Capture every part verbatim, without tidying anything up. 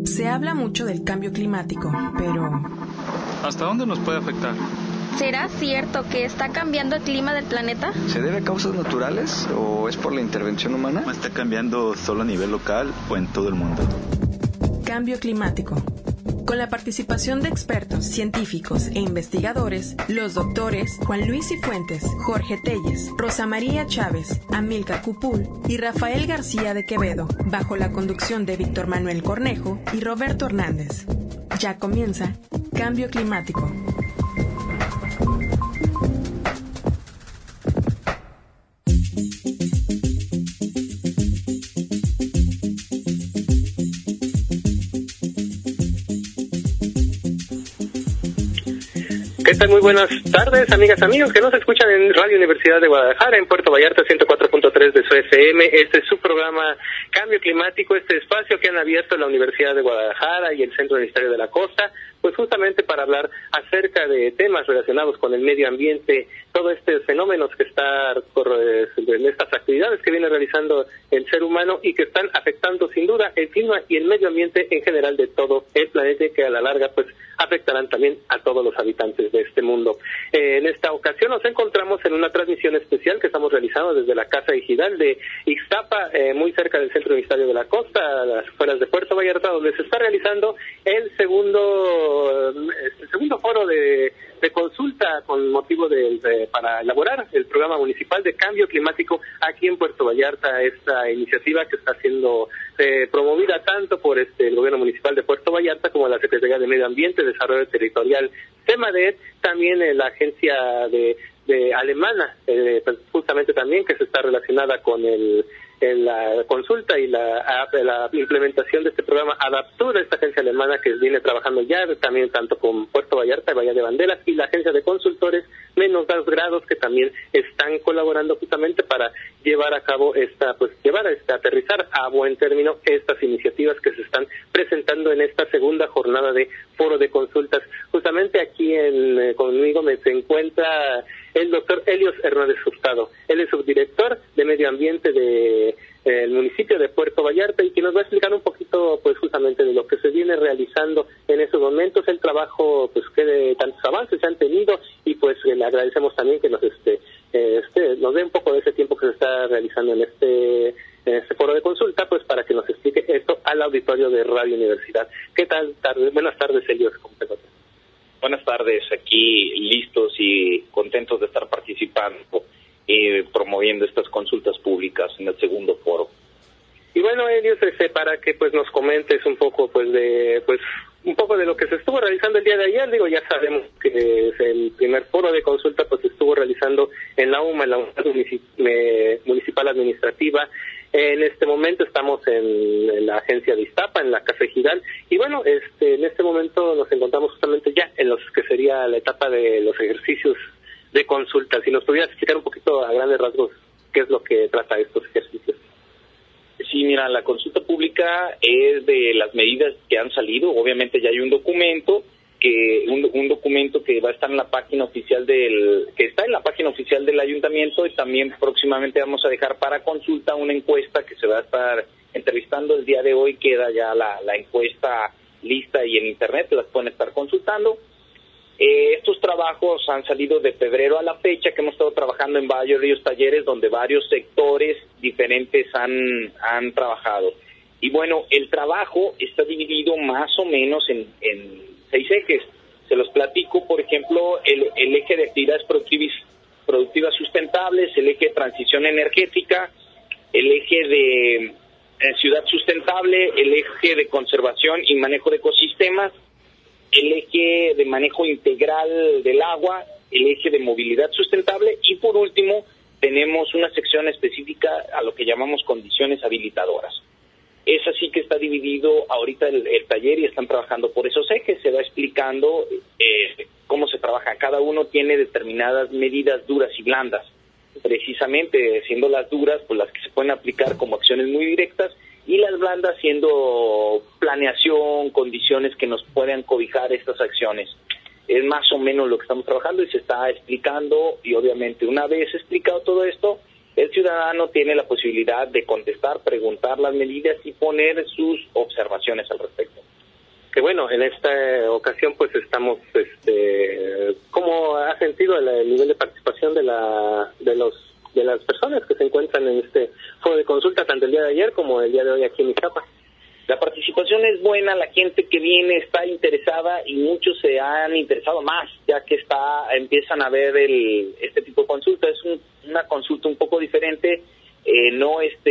Se habla mucho del cambio climático, pero... ¿hasta dónde nos puede afectar? ¿Será cierto que está cambiando el clima del planeta? ¿Se debe a causas naturales o es por la intervención humana? ¿Está cambiando solo a nivel local o en todo el mundo? Cambio climático. Con la participación de expertos, científicos e investigadores, los doctores Juan Luis Cifuentes, Jorge Telles, Rosa María Chávez, Amílcar Cupul y Rafael García de Quevedo, bajo la conducción de Víctor Manuel Cornejo y Roberto Hernández. Ya comienza Cambio Climático. ¿Qué tal? Muy buenas tardes, amigas, amigos que nos escuchan en Radio Universidad de Guadalajara, en Puerto Vallarta, ciento cuatro punto tres de su F M. Este es su programa Cambio Climático, este espacio que han abierto la Universidad de Guadalajara y el Centro Universitario de la Costa, pues justamente para hablar acerca de temas relacionados con el medio ambiente, todos estos fenómenos que está en estas actividades que viene realizando el ser humano y que están afectando sin duda el clima y el medio ambiente en general de todo el planeta, que a la larga pues afectarán también a todos los habitantes de este mundo. Eh, en esta ocasión nos encontramos en una transmisión especial que estamos realizando desde la Casa Ejidal de Ixtapa, eh, muy cerca del Centro Universitario de la Costa, a las afueras de Puerto Vallarta, donde se está realizando el segundo el segundo foro de, de consulta con motivo de, de para elaborar el programa municipal de cambio climático aquí en Puerto Vallarta. Esta iniciativa que está siendo eh, promovida tanto por este el gobierno municipal de Puerto Vallarta como la Secretaría de Medio Ambiente, Desarrollo Territorial, CEMADET, también eh, la agencia de, de alemana, eh, justamente también que se está relacionada con el en la consulta y la, la implementación de este programa Adaptur, esta agencia alemana que viene trabajando ya también tanto con Puerto Vallarta, Bahía de Banderas, y la agencia de consultores menos dos grados que también están colaborando justamente para llevar a cabo esta, pues llevar a este, aterrizar a buen término estas iniciativas que se están presentando en esta segunda jornada de foro de consultas. Justamente aquí en, eh, conmigo me se encuentra el doctor Helios Hernández Hurtado. Él es subdirector de Medio Ambiente de eh, el municipio de Puerto Vallarta y que nos va a explicar un poquito pues justamente de lo que se viene realizando en esos momentos, el trabajo pues que de tantos avances se han tenido y pues eh, le agradecemos también que nos este, eh, este nos dé un poco de ese tiempo que se está realizando en este en este foro de consulta, pues para que nos explique esto al auditorio de Radio Universidad. ¿Qué tal? Tarde? Buenas tardes, Helios. ¿Cómo te encuentras? Buenas tardes, aquí listos y contentos de estar participando y promoviendo estas consultas públicas en el segundo foro. Y bueno, Helios, este, para que pues nos comentes un poco pues de pues un poco de lo que se estuvo realizando el día de ayer. Digo, ya sabemos que es el primer foro de consulta pues se estuvo realizando en la UMA, en la Unidad Municipal Administrativa. En este momento estamos en, en la agencia de Ixtapa, en la Casa Ejidal, y bueno, este, en este momento nos encontramos justamente ya en los que sería la etapa de los ejercicios de consulta. Si nos pudieras explicar un poquito a grandes rasgos qué es lo que trata estos ejercicios. Sí, mira, la consulta pública es de las medidas que han salido. Obviamente ya hay un documento que un, un documento que va a estar en la página oficial del que está en la página oficial del ayuntamiento, y también próximamente vamos a dejar para consulta una encuesta que se va a estar entrevistando el día de hoy. Queda ya la, la encuesta lista y en internet las pueden estar consultando. Eh, estos trabajos han salido de febrero a la fecha, que hemos estado trabajando en varios talleres donde varios sectores diferentes han, han trabajado. Y bueno, el trabajo está dividido más o menos en, en seis ejes. Se los platico. Por ejemplo, el, el eje de actividades productivas, productivas sustentables, el eje de transición energética, el eje de eh, ciudad sustentable, el eje de conservación y manejo de ecosistemas, el eje de manejo integral del agua, el eje de movilidad sustentable, y por último tenemos una sección específica a lo que llamamos condiciones habilitadoras. Es así que está dividido ahorita el, el taller y están trabajando por esos ejes. Se va explicando eh, cómo se trabaja. Cada uno tiene determinadas medidas duras y blandas. Precisamente siendo las duras pues las que se pueden aplicar como acciones muy directas, y las blandas siendo planeación, condiciones que nos puedan cobijar estas acciones. Es más o menos lo que estamos trabajando y se está explicando, y obviamente una vez explicado todo esto, el ciudadano tiene la posibilidad de contestar, preguntar las medidas y poner sus observaciones al respecto. que bueno, en esta ocasión pues estamos, este, ¿cómo ha sentido el, el nivel de participación de la de los de las personas que se encuentran en este foro de consulta, tanto el día de ayer como el día de hoy aquí en Ixtapa? La participación es buena, la gente que viene está interesada y muchos se han interesado más, ya que está empiezan a ver el este tipo de consulta. Es un, una consulta un poco diferente, eh, no este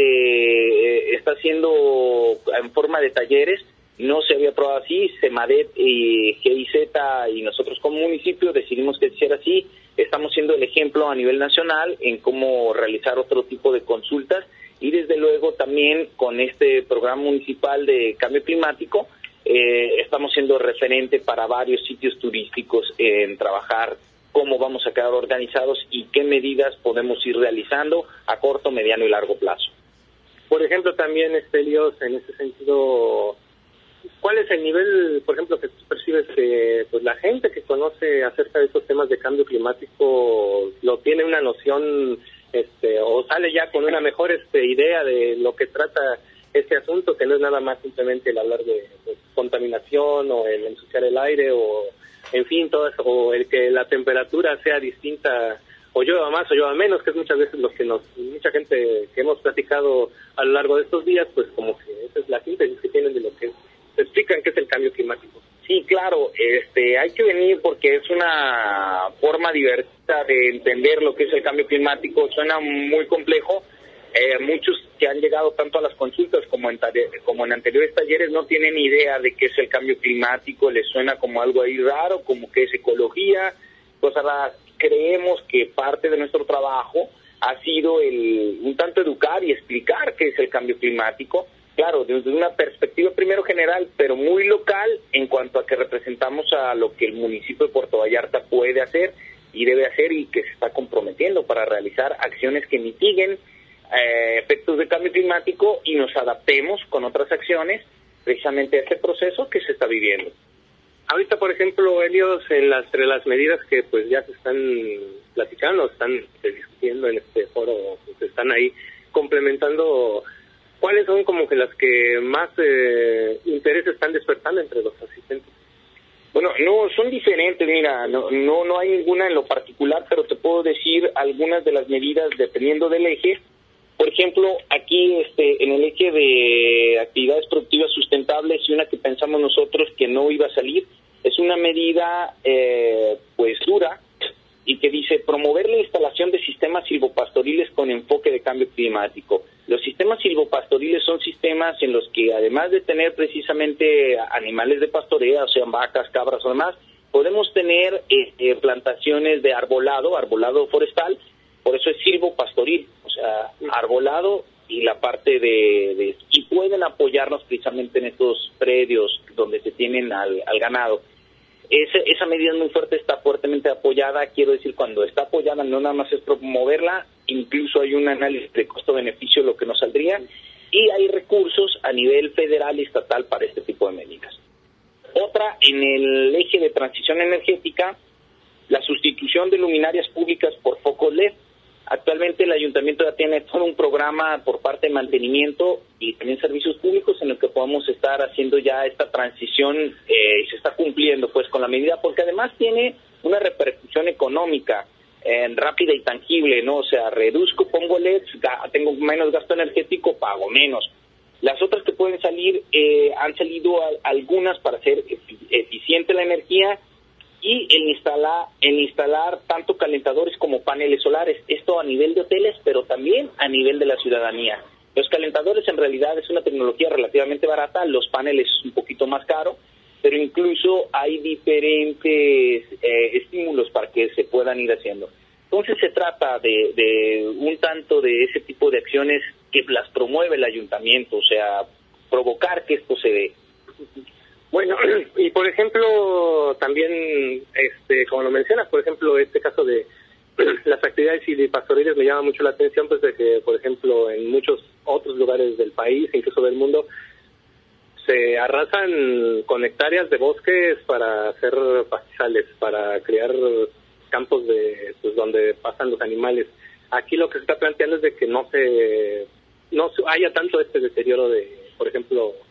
eh, está haciendo en forma de talleres. No se había probado así, Semadep y G I Z y nosotros como municipio decidimos que se hiciera así. Estamos siendo el ejemplo a nivel nacional en cómo realizar otro tipo de consultas y desde luego también con este programa municipal de cambio climático eh, estamos siendo referente para varios sitios turísticos en trabajar cómo vamos a quedar organizados y qué medidas podemos ir realizando a corto, mediano y largo plazo. Por ejemplo, también, este, Elios, en ese sentido, ¿cuál es el nivel, por ejemplo, que tú percibes que pues la gente que conoce acerca de estos temas de cambio climático lo tiene una noción, este, o sale ya con una mejor este idea de lo que trata este asunto, que no es nada más simplemente el hablar de, de contaminación o el ensuciar el aire o, en fin, todo eso, o el que la temperatura sea distinta, o llueva más o llueva menos, que es muchas veces lo que nos, mucha gente que hemos platicado a lo largo de estos días, pues como que esa es la síntesis que tienen de lo que se explican qué es el cambio climático. Sí, claro, este, hay que venir porque es una forma diversa de entender lo que es el cambio climático. Suena muy complejo. Eh, muchos que han llegado tanto a las consultas como en, como en anteriores talleres no tienen idea de qué es el cambio climático, les suena como algo ahí raro, como que es ecología, cosas raras. Creemos que parte de nuestro trabajo ha sido el un tanto educar y explicar qué es el cambio climático. Claro, desde una perspectiva primero general, pero muy local en cuanto a que representamos a lo que el municipio de Puerto Vallarta puede hacer y debe hacer y que se está comprometiendo para realizar acciones que mitiguen eh, efectos de cambio climático y nos adaptemos con otras acciones precisamente a este proceso que se está viviendo. Ahorita, por ejemplo, Elios, en las, entre las medidas que pues ya se están platicando, están discutiendo en este foro, pues están ahí complementando. ¿Cuáles son como que las que más eh, interés están despertando entre los asistentes? Bueno, no, son diferentes, mira, no, no no hay ninguna en lo particular, pero te puedo decir algunas de las medidas dependiendo del eje. Por ejemplo, aquí este en el eje de actividades productivas sustentables y una que pensamos nosotros que no iba a salir, es una medida eh, pues dura y que dice promover la instalación de sistemas silvopastoriles con enfoque de cambio climático. Los sistemas silvopastoriles son sistemas en los que, además de tener precisamente animales de pastoreo, o sea, vacas, cabras o demás, podemos tener eh, eh, plantaciones de arbolado, arbolado forestal, por eso es silvopastoril, o sea, arbolado y la parte de, de... y pueden apoyarnos precisamente en estos predios donde se tienen al, al ganado. Ese, esa medida es muy fuerte, está fuertemente apoyada, quiero decir, cuando está apoyada no nada más es promoverla, incluso hay un análisis de costo-beneficio, lo que nos saldría, y hay recursos a nivel federal y estatal para este tipo de medidas. Otra, en el eje de transición energética, la sustitución de luminarias públicas por focos L E D. Actualmente el ayuntamiento ya tiene todo un programa por parte de mantenimiento y también servicios públicos en el que podemos estar haciendo ya esta transición eh, y se está cumpliendo pues con la medida, porque además tiene una repercusión económica eh, rápida y tangible, ¿no? O sea, reduzco, pongo L E Ds, tengo menos gasto energético, pago menos. Las otras que pueden salir, eh, han salido a, algunas para hacer eficiente la energía y el instalar, el instalar tanto calentadores como paneles solares, esto a nivel de hoteles, pero también a nivel de la ciudadanía. Los calentadores en realidad es una tecnología relativamente barata, los paneles es un poquito más caro, pero incluso hay diferentes eh, estímulos para que se puedan ir haciendo. Entonces se trata de, de un tanto de ese tipo de acciones que las promueve el ayuntamiento, o sea, provocar que esto se dé. Bueno, y por ejemplo, también, este, como lo mencionas, por ejemplo, este caso de las actividades silvopastoriles me llama mucho la atención, pues de que, por ejemplo, en muchos otros lugares del país, incluso del mundo, se arrasan con hectáreas de bosques para hacer pastizales, para crear campos de, pues, donde pasan los animales. Aquí lo que se está planteando es de que no se, no haya tanto este deterioro de, por ejemplo,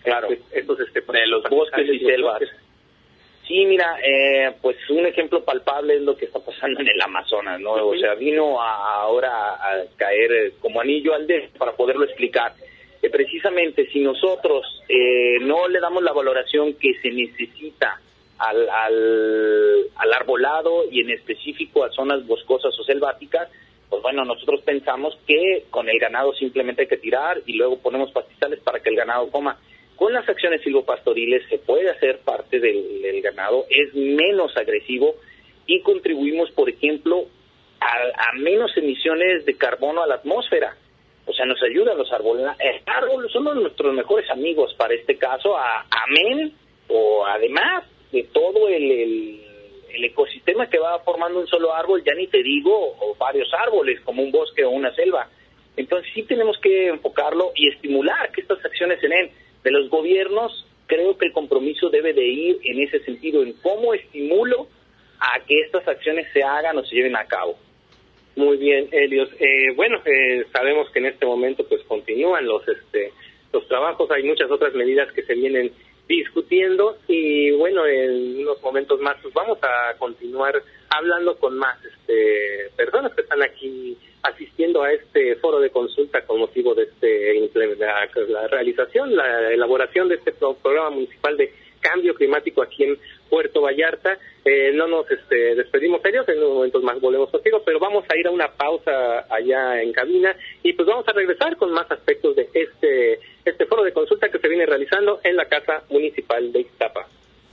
Claro, estos este, de los bosques y selvas. Bosques. Sí, mira, eh, pues un ejemplo palpable es lo que está pasando en el Amazonas, ¿no? O sea, vino a, ahora a caer como anillo al dedo para poderlo explicar. Eh, precisamente, si nosotros eh, no le damos la valoración que se necesita al, al, al arbolado y en específico a zonas boscosas o selváticas, pues bueno, nosotros pensamos que con el ganado simplemente hay que tirar y luego ponemos pastizales para que el ganado coma. Con las acciones silvopastoriles se puede hacer parte del, del ganado, es menos agresivo y contribuimos, por ejemplo, a, a menos emisiones de carbono a la atmósfera. O sea, nos ayudan los árboles. Los árboles son nuestros mejores amigos para este caso, a, amén o además de todo el, el, el ecosistema que va formando un solo árbol, ya ni te digo, o varios árboles, como un bosque o una selva. Entonces sí tenemos que enfocarlo y estimular que estas acciones se den. De los gobiernos, creo que el compromiso debe de ir en ese sentido, en cómo estimulo a que estas acciones se hagan o se lleven a cabo. Muy bien, Helios. Eh, bueno, eh, sabemos que en este momento pues continúan los este los trabajos, hay muchas otras medidas que se vienen discutiendo y bueno, en unos momentos más pues vamos a continuar hablando con más este personas que están aquí asistiendo a este foro de consulta con motivo de este la, la realización, la elaboración de este pro, programa municipal de cambio climático aquí en Puerto Vallarta. Eh, no nos este, despedimos ellos, en unos momentos más volvemos contigo, pero vamos a ir a una pausa allá en cabina y pues vamos a regresar con más aspectos de este este foro de consulta que se viene realizando en la Casa Municipal de Ixtapa.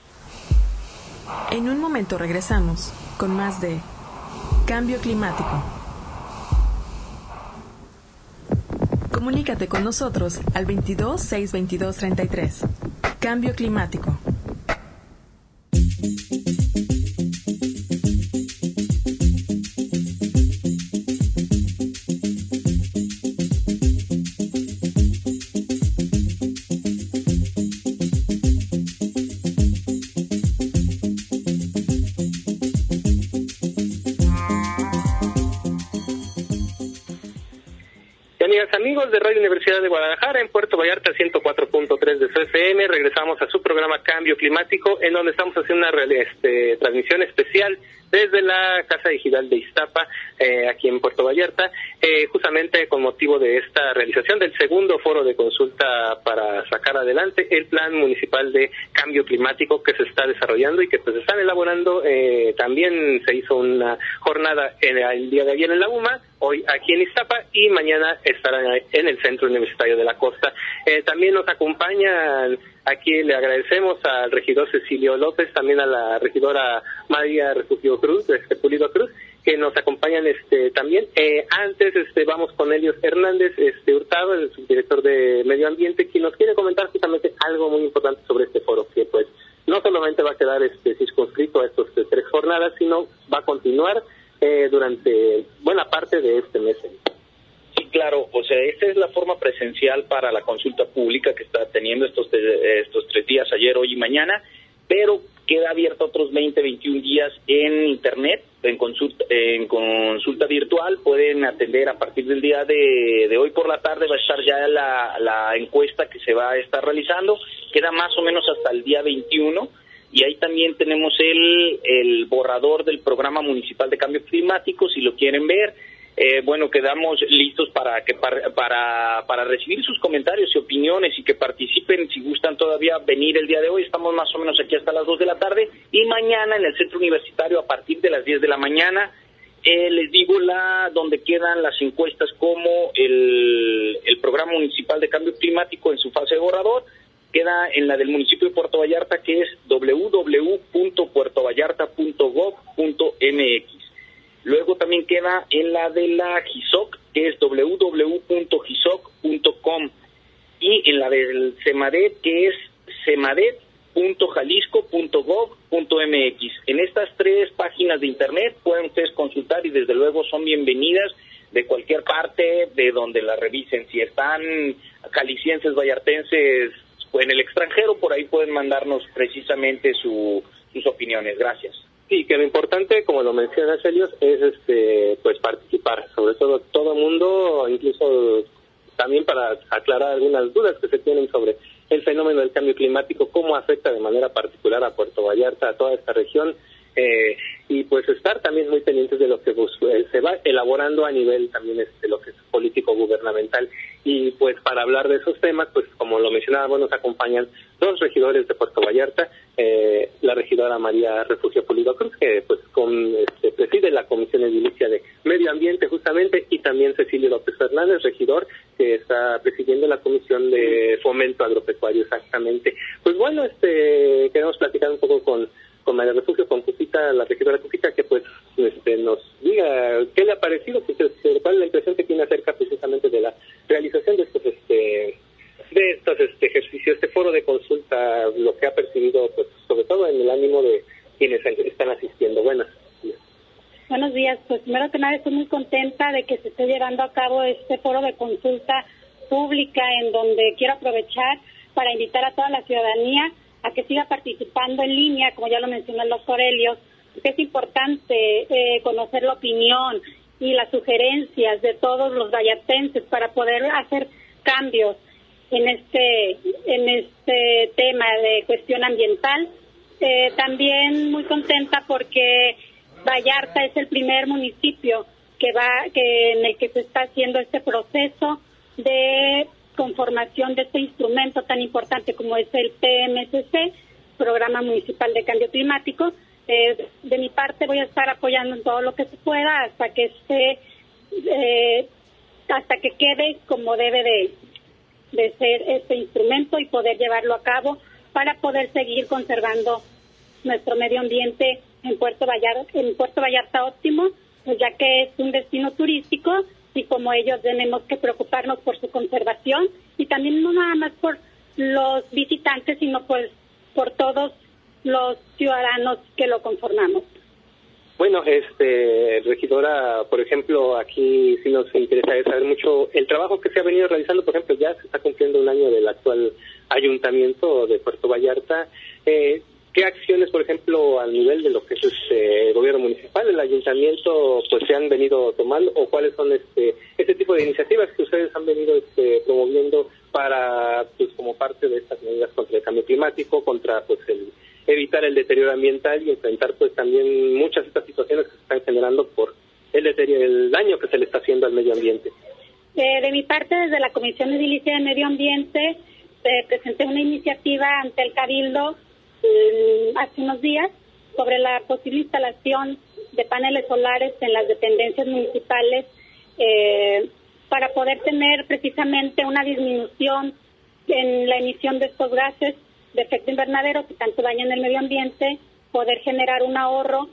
En un momento regresamos con más de Cambio Climático. Comunícate con nosotros al veintidós, seiscientos veintidós, treinta y tres. Cambio Climático. Amigos de Radio Universidad de Guadalajara, en Puerto Vallarta ciento cuatro punto tres de su F M, regresamos a su programa Cambio Climático, en donde estamos haciendo una este, transmisión especial desde la Casa Digital de Ixtapa, eh, aquí en Puerto Vallarta, eh, justamente con motivo de esta realización del segundo foro de consulta para sacar adelante el Plan Municipal de Cambio Climático que se está desarrollando y que pues están elaborando. Eh, también se hizo una jornada en, el día de ayer en la U M A, hoy aquí en Ixtapa y mañana estarán en el Centro Universitario de la Costa. Eh, también nos acompañan, aquí le agradecemos al regidor Cecilio López, también a la regidora María Refugio Cruz, este Pulido Cruz, que nos acompañan este también. Eh, antes este vamos con Helios Hernández este Hurtado, el subdirector de Medio Ambiente, quien nos quiere comentar justamente algo muy importante sobre este foro, que pues no solamente va a quedar este circunscrito a estas este, tres jornadas, sino va a continuar eh, durante buena parte de este mes. Sí, claro, o sea, esta es la forma presencial para la consulta pública que está teniendo estos estos tres días, ayer, hoy y mañana, pero queda abierto otros veinte, veintiún días en internet, en consulta, en consulta virtual. Pueden atender a partir del día de, de hoy por la tarde, va a estar ya la, la encuesta que se va a estar realizando, queda más o menos hasta el día veintiuno, y ahí también tenemos el, el borrador del Programa Municipal de Cambio Climático, si lo quieren ver. Eh, bueno, quedamos listos para que para, para para recibir sus comentarios y opiniones y que participen. Si gustan todavía venir el día de hoy, estamos más o menos aquí hasta las dos de la tarde, y mañana en el Centro Universitario a partir de las diez de la mañana. Eh, les digo la donde quedan las encuestas como el, el Programa Municipal de Cambio Climático en su fase de borrador. Queda en la del municipio de Puerto Vallarta, que es doble u doble u doble u punto puerto vallarta punto gob punto m x. Luego también queda en la de la GISOC, que es doble u doble u doble u punto gisoc punto com, y en la del CEMADET, que es cemadet punto jalisco punto gob punto m x. En estas tres páginas de internet pueden ustedes consultar y desde luego son bienvenidas de cualquier parte de donde la revisen. Si están calicienses, vallartenses, pues en el extranjero, por ahí pueden mandarnos precisamente su, sus opiniones. Gracias. Sí, que lo importante, como lo mencionas, Helios, es este pues participar, sobre todo todo el mundo, incluso también para aclarar algunas dudas que se tienen sobre el fenómeno del cambio climático, cómo afecta de manera particular a Puerto Vallarta, a toda esta región, eh, y pues estar también muy pendientes de lo que pues, se va elaborando a nivel también este, lo que es político gubernamental. Y pues para hablar de esos temas, pues como lo mencionaba, nos acompañan dos regidores de Puerto Vallarta, eh, la regidora María Refugio Pulido Cruz, que pues con este, preside la Comisión Edilicia de Medio Ambiente justamente, y también Cecilio López Fernández, regidor, que está presidiendo la Comisión de Fomento Agropecuario exactamente. Pues bueno, este queremos platicar un poco con con María Refugio, con Cupita, la regidora Cupita, que pues este, nos diga qué le ha parecido, pues, este, cuál es la impresión que tiene acerca precisamente de la realización de estos este de estos este, ejercicios, este foro de consulta, lo que ha percibido, pues sobre todo en el ánimo de quienes están asistiendo. Buenas días. Buenos días, pues primero que nada estoy muy contenta de que se esté llevando a cabo este foro de consulta pública, en donde quiero aprovechar para invitar a toda la ciudadanía a que siga participando en línea, como ya lo mencionó el doctor Helios, porque es importante eh, conocer la opinión y las sugerencias de todos los vallartenses para poder hacer cambios en este en este tema de cuestión ambiental. Eh, también muy contenta porque Vallarta es el primer municipio que va que en el que se está haciendo este proceso de conformación de este instrumento tan importante como es el P M C C, Programa Municipal de Cambio Climático. Eh, de mi parte voy a estar apoyando en todo lo que se pueda hasta que esté, eh, hasta que quede como debe de, de ser este instrumento y poder llevarlo a cabo para poder seguir conservando nuestro medio ambiente en Puerto Vallarta, en Puerto Vallarta óptimo, pues ya que es un destino turístico, y como ellos tenemos que preocuparnos por su conservación y también no nada más por los visitantes, sino pues por todos los ciudadanos que lo conformamos. Bueno, este regidora, por ejemplo, aquí sí nos interesa saber mucho el trabajo que se ha venido realizando. Por ejemplo, ya se está cumpliendo un año del actual ayuntamiento de Puerto Vallarta. Eh, ¿Qué acciones, por ejemplo, al nivel de lo que es este, el gobierno municipal, el ayuntamiento, pues se han venido tomando, o cuáles son este este tipo de iniciativas que ustedes han venido este, promoviendo para, pues como parte de estas medidas contra el cambio climático, contra pues el evitar el deterioro ambiental y enfrentar pues también muchas de estas situaciones que se están generando por el deterioro, el daño que se le está haciendo al medio ambiente? Eh, de mi parte, desde la Comisión Edilicia de Medio Ambiente, eh, presenté una iniciativa ante el Cabildo hace unos días sobre la posible instalación de paneles solares en las dependencias municipales eh, para poder tener precisamente una disminución en la emisión de estos gases de efecto invernadero que tanto dañan el medio ambiente, poder generar un ahorro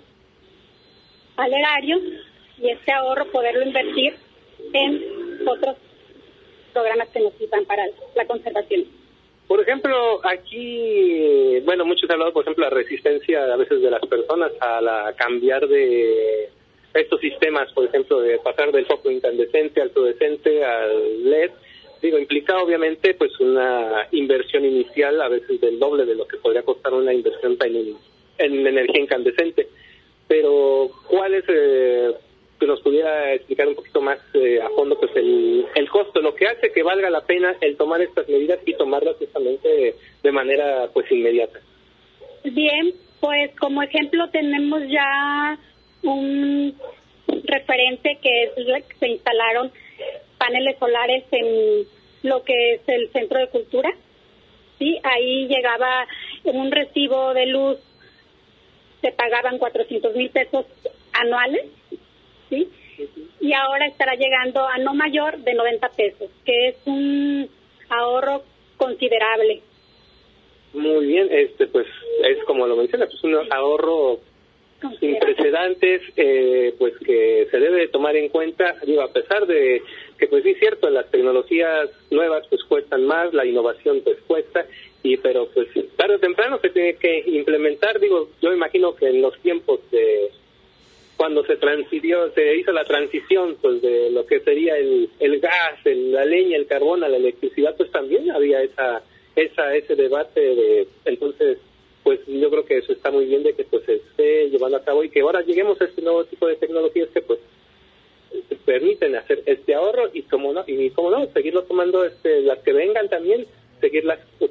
al erario y este ahorro poderlo invertir en otros programas que nos sirvan para la conservación. Por ejemplo, aquí, bueno, muchos han hablado, por ejemplo, la resistencia a veces de las personas a la cambiar de estos sistemas, por ejemplo, de pasar del foco incandescente al fluorescente, al L E D. Digo, implica obviamente pues una inversión inicial, a veces del doble de lo que podría costar una inversión en, en energía incandescente. Pero, ¿cuál es, eh, que nos pudiera explicar un poquito más eh, a fondo pues el, el costo, lo que hace que valga la pena el tomar estas medidas y tomarlas justamente de, de manera pues inmediata? Bien, pues como ejemplo tenemos ya un referente que es que se instalaron paneles solares en lo que es el Centro de Cultura. Sí, ahí llegaba en un recibo de luz, se pagaban cuatrocientos mil pesos anuales, ¿sí? Y ahora estará llegando a no mayor de noventa pesos, que es un ahorro considerable. Muy bien, este pues es como lo menciona, pues un ahorro sin precedentes, eh, pues que se debe tomar en cuenta. Digo, a pesar de que pues sí es cierto, las tecnologías nuevas pues cuestan más, la innovación pues cuesta, y pero pues tarde o temprano se tiene que implementar. Digo, yo imagino que en los tiempos de cuando se transitió, se hizo la transición pues de lo que sería el, el gas, el, la leña, el carbón a la electricidad, pues también había esa esa ese debate de, entonces pues yo creo que eso está muy bien de que pues se esté llevando a cabo y que ahora lleguemos a este nuevo tipo de tecnologías que pues permiten hacer este ahorro y como no y como no seguirlo tomando este las que vengan también, seguirlas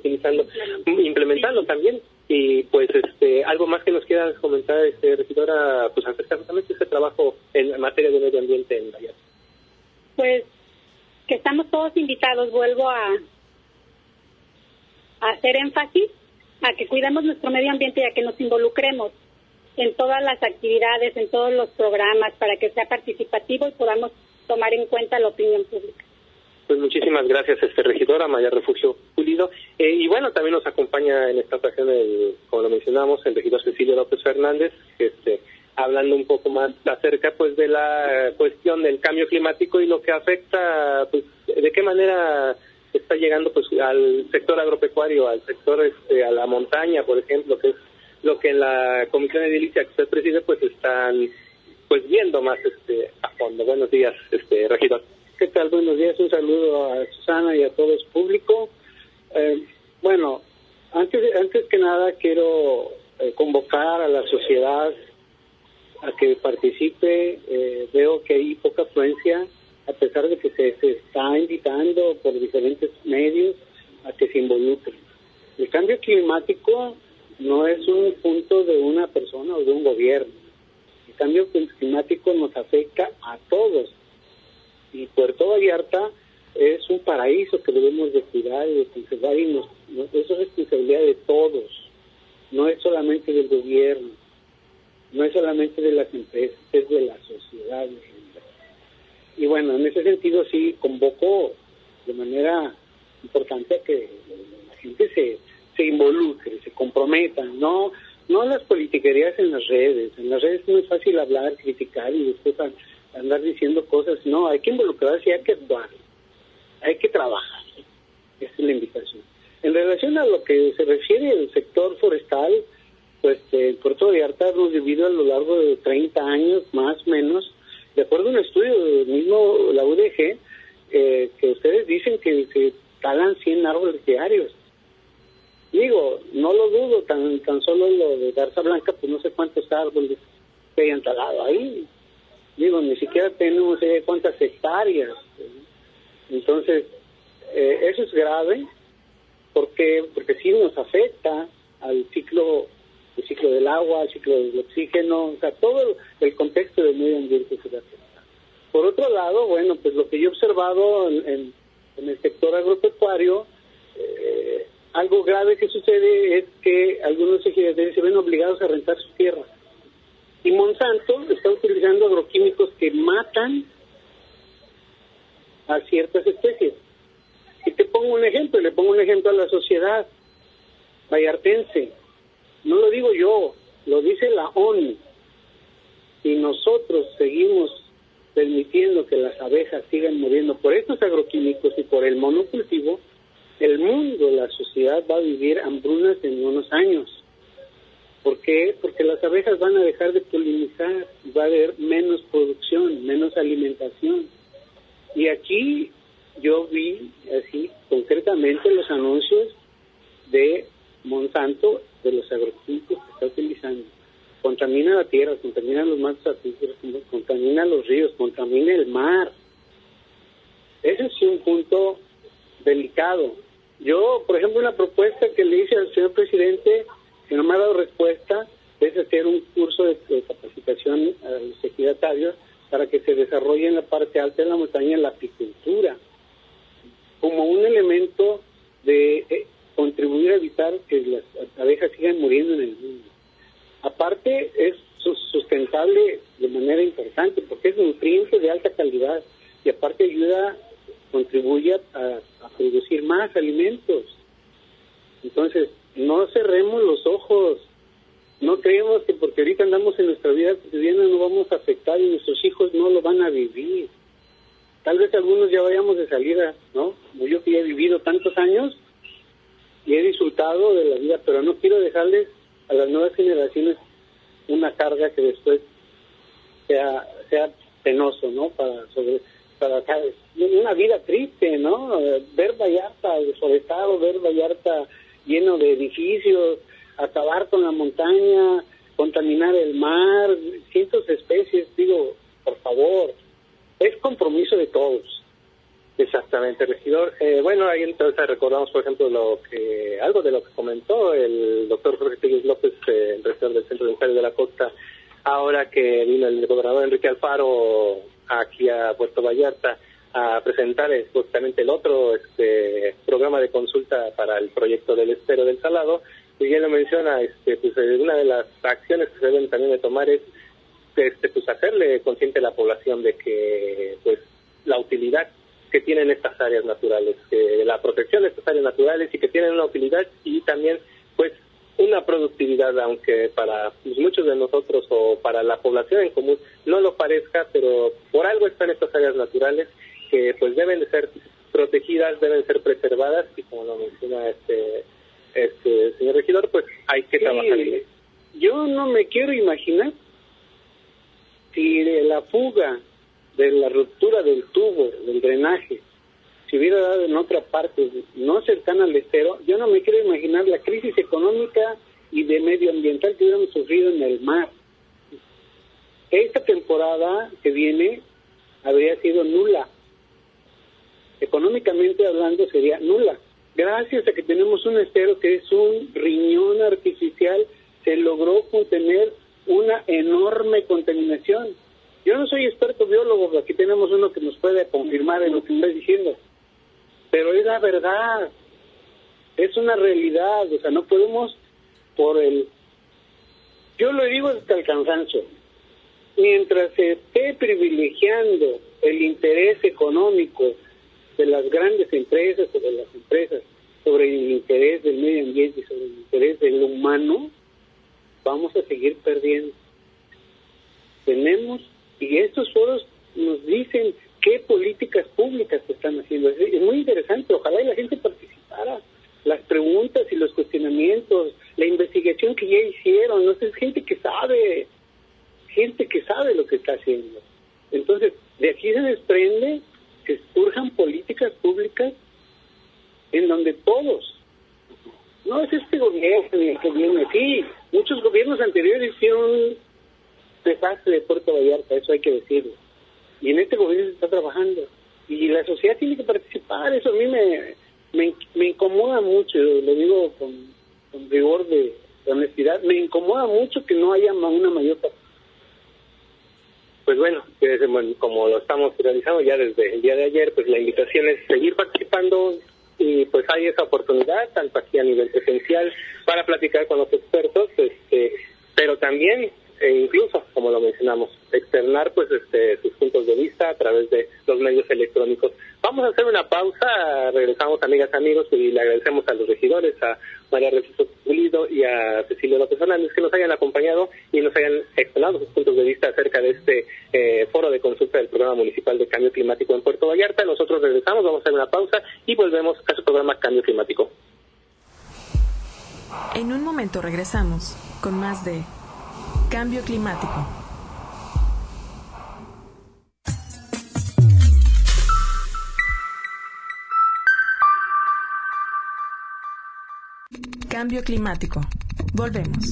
utilizando, implementando también. Y pues este algo más que nos quieras comentar, este regidora, pues acerca justamente ese trabajo en materia de medio ambiente en Vallarta. Pues que estamos todos invitados, vuelvo a, a hacer énfasis a que cuidemos nuestro medio ambiente y a que nos involucremos en todas las actividades, en todos los programas, para que sea participativo y podamos tomar en cuenta la opinión pública. Pues muchísimas gracias, este regidora Maya Refugio Pulido. Eh, y bueno, también nos acompaña en esta ocasión, el, como lo mencionamos, el regidor Cecilio López Fernández, este, hablando un poco más acerca pues de la cuestión del cambio climático y lo que afecta, pues de qué manera está llegando pues al sector agropecuario, al sector, este, a la montaña, por ejemplo, que es lo que en la comisión edilicia que usted preside pues están pues viendo más este a fondo. Buenos días, este regidor. ¿Qué tal? Buenos días, un saludo a Susana y a todo el público. Eh, bueno, antes antes que nada quiero eh, convocar a la sociedad a que participe. Eh, veo que hay poca afluencia, a pesar de que se, se está invitando por diferentes medios a que se involucren. El cambio climático no es un punto de una persona o de un gobierno. El cambio climático nos afecta a todos. Y Puerto Vallarta es un paraíso que debemos de cuidar y de conservar, y nos, nos, eso es responsabilidad de todos, no es solamente del gobierno, no es solamente de las empresas, es de la sociedad. Y bueno, en ese sentido sí convoco de manera importante a que la gente se, se involucre, se comprometa, no no las politiquerías en las redes. En las redes es muy fácil hablar, criticar y después andar diciendo cosas. No, hay que involucrarse y hay que actuar, hay que trabajar. Esa es la invitación. En relación a lo que se refiere al sector forestal, pues en Puerto Vallarta hemos vivido a lo largo de treinta años, más o menos, de acuerdo a un estudio del mismo la U D G, eh, que ustedes dicen que se talan cien árboles diarios. Digo, no lo dudo, tan tan solo lo de Garza Blanca, pues no sé cuántos árboles se hayan talado ahí. Digo, ni siquiera tenemos eh, cuántas hectáreas. Entonces, eh, eso es grave, porque porque sí nos afecta al ciclo, el ciclo del agua, al ciclo del oxígeno, o sea, todo el contexto del medio ambiente se afecta. Por otro lado, bueno, pues lo que yo he observado en, en, en el sector agropecuario, eh, algo grave que sucede es que algunos ejidatarios se ven obligados a rentar sus tierras. Y Monsanto está utilizando agroquímicos que matan a ciertas especies. Y te pongo un ejemplo, le pongo un ejemplo a la sociedad vallartense. No lo digo yo, lo dice la ONU. Y nosotros seguimos permitiendo que las abejas sigan muriendo por estos agroquímicos y por el monocultivo, el mundo, la sociedad va a vivir hambrunas en unos años. ¿Por qué? Porque las abejas van a dejar de polinizar, va a haber menos producción, menos alimentación. Y aquí yo vi así concretamente los anuncios de Monsanto, de los agroquímicos que está utilizando. Contamina la tierra, contamina los mantos acuíferos, contamina los ríos, contamina el mar. Ese es un punto delicado. Yo, por ejemplo, una propuesta que le hice al señor presidente, que no me ha dado respuesta, es hacer un curso de, de capacitación a los ejidatarios para que se desarrolle en la parte alta de la montaña la apicultura, como un elemento de eh, contribuir a evitar que las abejas sigan muriendo en el mundo. Aparte, es sustentable de manera importante, porque es nutriente de alta calidad, y aparte ayuda, contribuye a, a producir más alimentos. Entonces, no cerremos los ojos, no creemos que porque ahorita andamos en nuestra vida cotidiana no vamos a afectar y nuestros hijos no lo van a vivir. Tal vez algunos ya vayamos de salida, ¿no? Como yo que ya he vivido tantos años y he disfrutado de la vida, pero no quiero dejarles a las nuevas generaciones una carga que después sea sea penoso, ¿no? Para sobre para una vida triste, ¿no? Ver Vallarta deforestado, ver Vallarta lleno de edificios, acabar con la montaña, contaminar el mar, cientos de especies. Digo, por favor, es compromiso de todos. Exactamente, regidor. Eh, bueno, ahí entonces recordamos, por ejemplo, lo que algo de lo que comentó el doctor Jorge Tellez López, eh, el rector del Centro Universitario de la Costa, ahora que vino el gobernador Enrique Alfaro aquí a Puerto Vallarta a presentar eh, justamente el otro este programa de consulta para el proyecto del estero del Salado. Y ya lo menciona, este, pues eh, una de las acciones que se deben también de tomar es este, pues hacerle consciente a la población de que pues la utilidad que tienen estas áreas naturales, que la protección de estas áreas naturales y que tienen una utilidad y también pues una productividad, aunque para pues, muchos de nosotros o para la población en común no lo parezca, pero por algo están estas áreas naturales que pues deben de ser protegidas, deben ser preservadas y como lo menciona este este señor regidor, pues hay que sí, trabajar en eso. Yo no me quiero imaginar si de la fuga de la ruptura del tubo, del drenaje, si hubiera dado en otra parte, no cercana al estero, yo no me quiero imaginar la crisis económica y de medioambiental que hubiéramos sufrido en el mar. Esta temporada que viene habría sido nula. Económicamente hablando sería nula. Gracias a que tenemos un estero que es un riñón artificial, se logró contener una enorme contaminación. Yo no soy experto biólogo, aquí tenemos uno que nos puede confirmar en lo que estoy diciendo, pero es la verdad, es una realidad, o sea, no podemos por el... Yo lo digo hasta el cansancio, mientras se esté privilegiando el interés económico de las grandes empresas o de las empresas sobre el interés del medio ambiente y sobre el interés del humano, vamos a seguir perdiendo. Tenemos... Y estos foros nos dicen qué políticas públicas se están haciendo. Es, es muy interesante, ojalá y la gente participara. Las preguntas y los cuestionamientos, la investigación que ya hicieron, no sé, es gente que sabe, gente que sabe lo que está haciendo. Entonces, de aquí se desprende que surjan políticas públicas en donde todos, no es este gobierno ni el que viene aquí, muchos gobiernos anteriores hicieron desastre de Puerto Vallarta, eso hay que decirlo. Y en este gobierno se está trabajando. Y la sociedad tiene que participar, eso a mí me me, me incomoda mucho, lo digo con, con rigor de, de honestidad, me incomoda mucho que no haya una mayor participación. Pues bueno, como lo estamos realizando ya desde el día de ayer, pues la invitación es seguir participando y pues hay esa oportunidad, tanto aquí a nivel presencial, para platicar con los expertos, este, pero también e incluso, como lo mencionamos, externar pues este sus puntos de vista a través de los medios electrónicos. Vamos a hacer una pausa, regresamos amigas, amigos, y le agradecemos a los regidores, a María Recito Pulido y a Cecilia López Hernández que nos hayan acompañado y nos hayan externado sus puntos de vista acerca de este eh, foro de consulta del Programa Municipal de Cambio Climático en Puerto Vallarta. Nosotros regresamos, vamos a hacer una pausa y volvemos a su programa Cambio Climático. En un momento regresamos con más de Cambio Climático. Cambio Climático. Volvemos.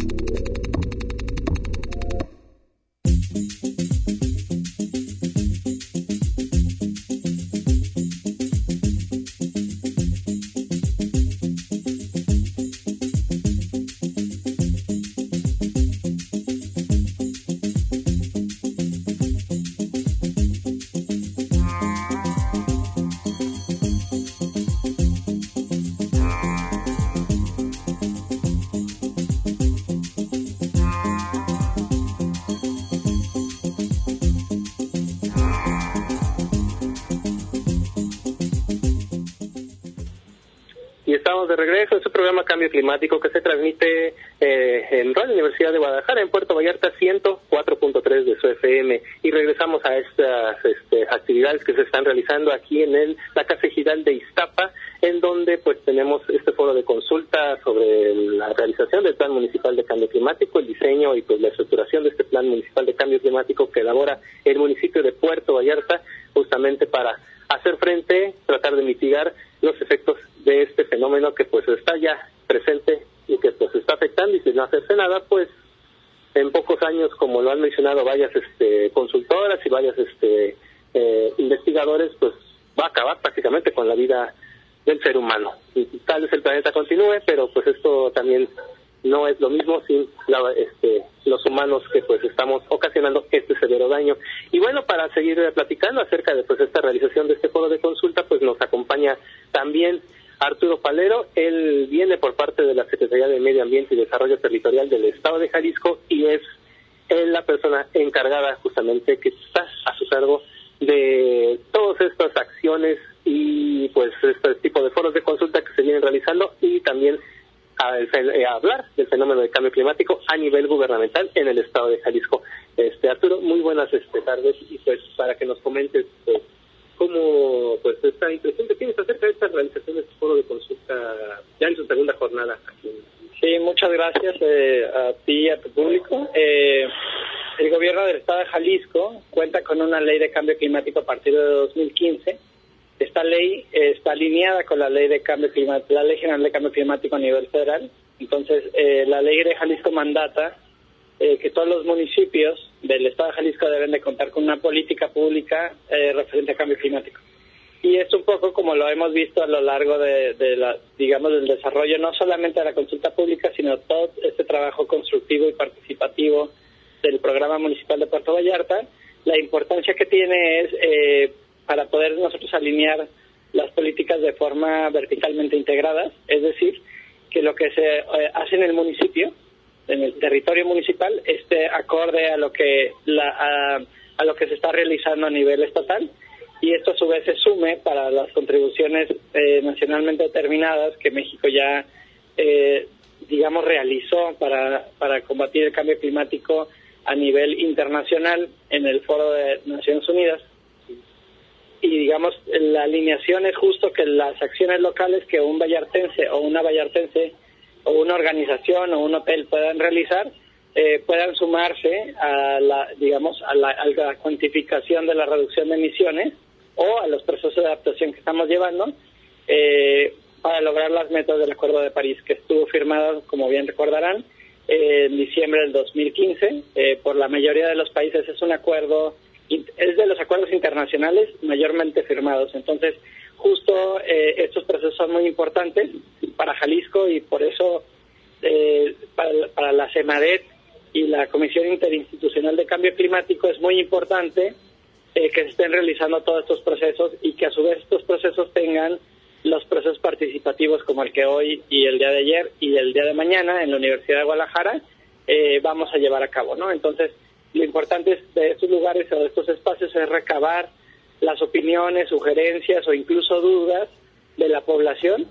De regreso en su programa Cambio Climático que se transmite eh, en Radio Universidad de Guadalajara en Puerto Vallarta ciento cuatro punto tres de su F M y regresamos a estas este, actividades que se están realizando aquí en el, la Casa Ejidal de Iztapa, en donde pues tenemos este foro de consulta sobre la realización del Plan Municipal de Cambio Climático, el diseño y pues la estructuración de este Plan Municipal de Cambio Climático que elabora el municipio de Puerto Vallarta justamente para hacer frente, tratar de mitigar los efectos de este fenómeno que pues está ya presente y que pues está afectando, y si no hacerse nada pues en pocos años, como lo han mencionado varias este consultoras y varias este eh, investigadores, pues va a acabar prácticamente con la vida del ser humano. Y tal vez el planeta continúe, pero pues esto también no es lo mismo sin la, este, los humanos que pues estamos ocasionando este severo daño. Y bueno, para seguir platicando acerca de pues esta realización de este foro de consulta, pues nos acompaña también Arturo Palero. Él viene por parte de la Secretaría de Medio Ambiente y Desarrollo Territorial del Estado de Jalisco y es él la persona encargada justamente que está a su cargo de todas estas acciones y pues este tipo de foros de consulta que se vienen realizando y también a, a hablar del fenómeno de cambio climático a nivel gubernamental en el Estado de Jalisco. Este Arturo, muy buenas este, tardes y pues para que nos comentes pues, cómo pues esta impresión que tienes acerca de esta realización de este foro de consulta ya en su segunda jornada aquí. Sí, muchas gracias eh, a ti y a tu público. Eh, el gobierno del Estado de Jalisco cuenta con una ley de cambio climático a partir de dos mil quince. Esta ley eh, está alineada con la ley de cambio climático, la ley general de cambio climático a nivel federal. Entonces, eh, la ley de Jalisco mandata eh, que todos los municipios del Estado de Jalisco deben de contar con una política pública eh, referente a cambio climático. Y es un poco como lo hemos visto a lo largo de, de la, digamos, del desarrollo, no solamente de la consulta pública, sino todo este trabajo constructivo y participativo del programa municipal de Puerto Vallarta. La importancia que tiene es eh, para poder nosotros alinear las políticas de forma verticalmente integradas, es decir, que lo que se eh, hace en el municipio, en el territorio municipal, esté acorde a lo que la, a, a lo que se está realizando a nivel estatal, y esto a su vez se sume para las contribuciones eh, nacionalmente determinadas que México ya, eh, digamos, realizó para, para combatir el cambio climático a nivel internacional en el Foro de Naciones Unidas. Y digamos, la alineación es justo que las acciones locales que un vallartense o una vallartense o una organización o un hotel puedan realizar eh, puedan sumarse a la, digamos, a la, a la cuantificación de la reducción de emisiones o a los procesos de adaptación que estamos llevando eh, para lograr las metas del Acuerdo de París, que estuvo firmado, como bien recordarán, eh, en diciembre del dos mil quince eh, por la mayoría de los países. Es un acuerdo, es de los acuerdos internacionales mayormente firmados. Entonces, justo eh, estos procesos son muy importantes para Jalisco y por eso eh, para, para la CEMADET y la Comisión Interinstitucional de Cambio Climático es muy importante eh, que se estén realizando todos estos procesos y que a su vez estos procesos tengan los procesos participativos como el que hoy y el día de ayer y el día de mañana en la Universidad de Guadalajara eh, vamos a llevar a cabo, ¿no? Entonces, lo importante de estos lugares o de estos espacios es recabar las opiniones, sugerencias o incluso dudas de la población.